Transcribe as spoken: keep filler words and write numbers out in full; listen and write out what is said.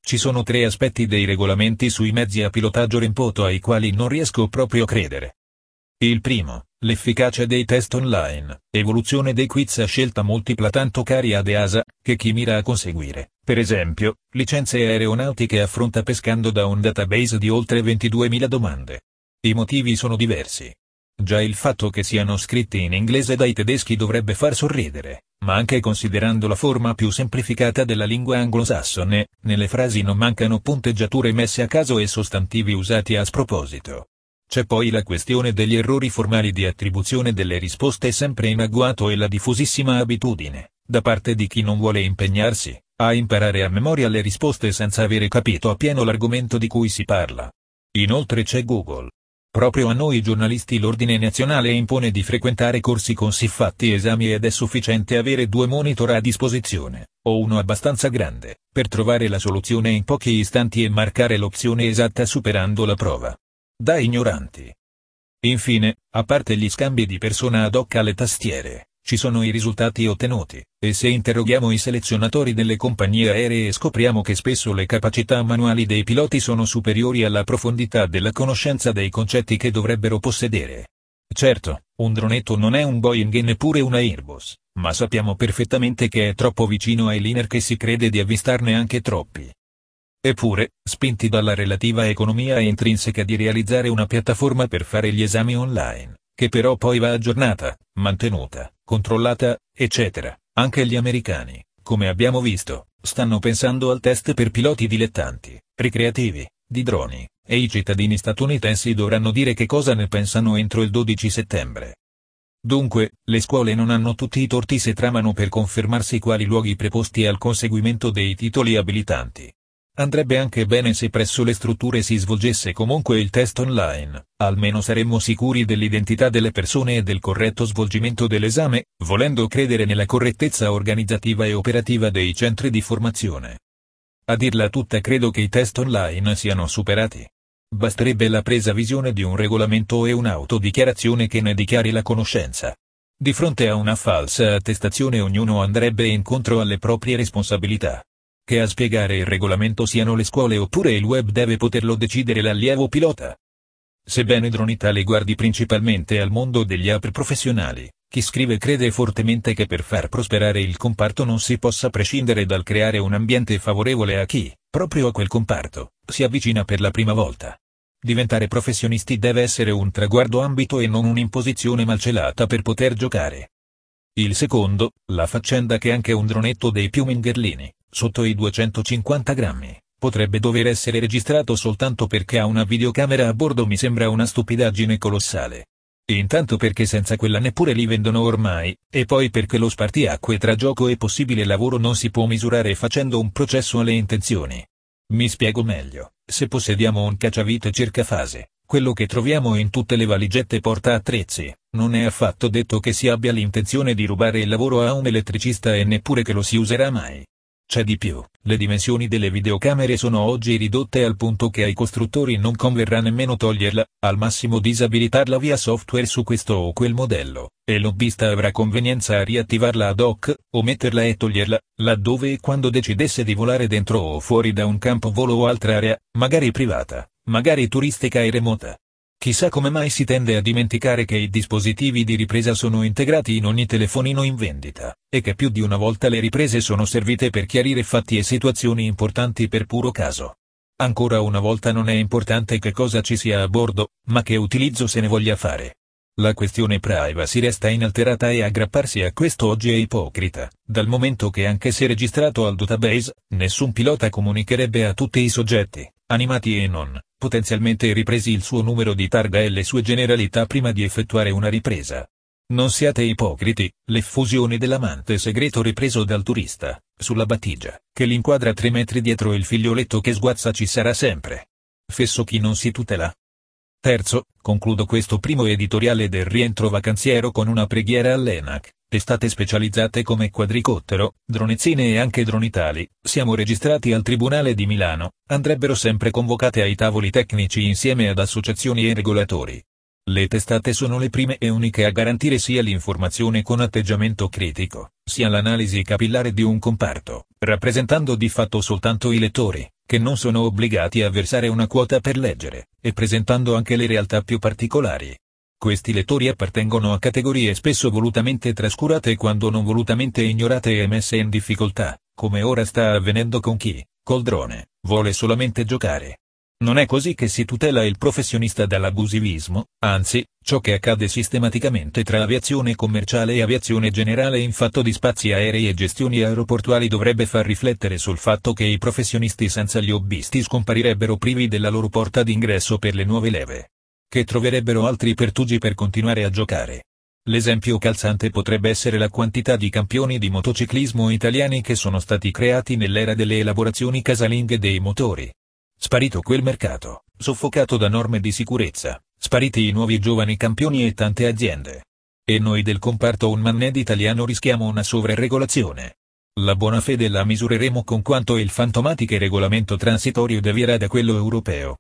ci sono tre aspetti dei regolamenti sui mezzi a pilotaggio remoto ai quali non riesco proprio a credere. Il primo, l'efficacia dei test online, evoluzione dei quiz a scelta multipla tanto cari ad E A S A, che chi mira a conseguire, per esempio, licenze aeronautiche affronta pescando da un database di oltre ventiduemila domande. I motivi sono diversi. Già il fatto che siano scritti in inglese dai tedeschi dovrebbe far sorridere, ma anche considerando la forma più semplificata della lingua anglosassone, nelle frasi non mancano punteggiature messe a caso e sostantivi usati a sproposito. C'è poi la questione degli errori formali di attribuzione delle risposte sempre in agguato e la diffusissima abitudine, da parte di chi non vuole impegnarsi, a imparare a memoria le risposte senza avere capito appieno l'argomento di cui si parla. Inoltre c'è Google. Proprio a noi giornalisti l'ordine nazionale impone di frequentare corsi con siffatti esami ed è sufficiente avere due monitor a disposizione, o uno abbastanza grande, per trovare la soluzione in pochi istanti e marcare l'opzione esatta superando la prova. Da ignoranti. Infine, a parte gli scambi di persona ad hoc alle tastiere, ci sono i risultati ottenuti, e se interroghiamo i selezionatori delle compagnie aeree scopriamo che spesso le capacità manuali dei piloti sono superiori alla profondità della conoscenza dei concetti che dovrebbero possedere. Certo, un dronetto non è un Boeing e neppure una Airbus, ma sappiamo perfettamente che è troppo vicino ai liner che si crede di avvistarne anche troppi. Eppure, spinti dalla relativa economia intrinseca di realizzare una piattaforma per fare gli esami online, che però poi va aggiornata, mantenuta, controllata, eccetera, anche gli americani, come abbiamo visto, stanno pensando al test per piloti dilettanti, ricreativi, di droni, e i cittadini statunitensi dovranno dire che cosa ne pensano entro il dodici settembre. Dunque, le scuole non hanno tutti i torti se tramano per confermarsi quali luoghi preposti al conseguimento dei titoli abilitanti. Andrebbe anche bene se presso le strutture si svolgesse comunque il test online, almeno saremmo sicuri dell'identità delle persone e del corretto svolgimento dell'esame, volendo credere nella correttezza organizzativa e operativa dei centri di formazione. A dirla tutta credo che i test online siano superati. Basterebbe la presa visione di un regolamento e un'autodichiarazione che ne dichiari la conoscenza. Di fronte a una falsa attestazione ognuno andrebbe incontro alle proprie responsabilità. Che a spiegare il regolamento siano le scuole oppure il web deve poterlo decidere l'allievo pilota. Sebbene Dronitale guardi principalmente al mondo degli app professionali, chi scrive crede fortemente che per far prosperare il comparto non si possa prescindere dal creare un ambiente favorevole a chi, proprio a quel comparto, si avvicina per la prima volta. Diventare professionisti deve essere un traguardo ambito e non un'imposizione malcelata per poter giocare. Il secondo, la faccenda che anche un dronetto dei più mingherlini, sotto i duecentocinquanta grammi, potrebbe dover essere registrato soltanto perché ha una videocamera a bordo mi sembra una stupidaggine colossale. Intanto perché senza quella neppure li vendono ormai, e poi perché lo spartiacque tra gioco e possibile lavoro non si può misurare facendo un processo alle intenzioni. Mi spiego meglio, se possediamo un cacciavite circa fase, quello che troviamo in tutte le valigette porta attrezzi, non è affatto detto che si abbia l'intenzione di rubare il lavoro a un elettricista e neppure che lo si userà mai. C'è di più, le dimensioni delle videocamere sono oggi ridotte al punto che ai costruttori non converrà nemmeno toglierla, al massimo disabilitarla via software su questo o quel modello, e il lobbista avrà convenienza a riattivarla ad hoc, o metterla e toglierla, laddove e quando decidesse di volare dentro o fuori da un campo volo o altra area, magari privata, magari turistica e remota. Chissà come mai si tende a dimenticare che i dispositivi di ripresa sono integrati in ogni telefonino in vendita, e che più di una volta le riprese sono servite per chiarire fatti e situazioni importanti per puro caso. Ancora una volta non è importante che cosa ci sia a bordo, ma che utilizzo se ne voglia fare. La questione privacy resta inalterata e aggrapparsi a questo oggi è ipocrita, dal momento che anche se registrato al database, nessun pilota comunicherebbe a tutti i soggetti, animati e non, potenzialmente ripresi il suo numero di targa e le sue generalità prima di effettuare una ripresa. Non siate ipocriti, l'effusione dell'amante segreto ripreso dal turista, sulla battigia, che l'inquadra tre metri dietro il figlioletto che sguazza ci sarà sempre. Fesso chi non si tutela. Terzo, concludo questo primo editoriale del rientro vacanziero con una preghiera all'ENAC, testate specializzate come Quadricottero, Dronezzine e anche Dronitali, siamo registrati al Tribunale di Milano, andrebbero sempre convocate ai tavoli tecnici insieme ad associazioni e regolatori. Le testate sono le prime e uniche a garantire sia l'informazione con atteggiamento critico, sia l'analisi capillare di un comparto, rappresentando di fatto soltanto i lettori, che non sono obbligati a versare una quota per leggere, e presentando anche le realtà più particolari. Questi lettori appartengono a categorie spesso volutamente trascurate e quando non volutamente ignorate e messe in difficoltà, come ora sta avvenendo con chi, col drone, vuole solamente giocare. Non è così che si tutela il professionista dall'abusivismo, anzi, ciò che accade sistematicamente tra aviazione commerciale e aviazione generale in fatto di spazi aerei e gestioni aeroportuali dovrebbe far riflettere sul fatto che i professionisti senza gli hobbisti scomparirebbero privi della loro porta d'ingresso per le nuove leve. Che troverebbero altri pertugi per continuare a giocare. L'esempio calzante potrebbe essere la quantità di campioni di motociclismo italiani che sono stati creati nell'era delle elaborazioni casalinghe dei motori. Sparito quel mercato, soffocato da norme di sicurezza, spariti i nuovi giovani campioni e tante aziende. E noi del comparto unmanned italiano rischiamo una sovraregolazione. La buona fede la misureremo con quanto il fantomatico regolamento transitorio devierà da quello europeo.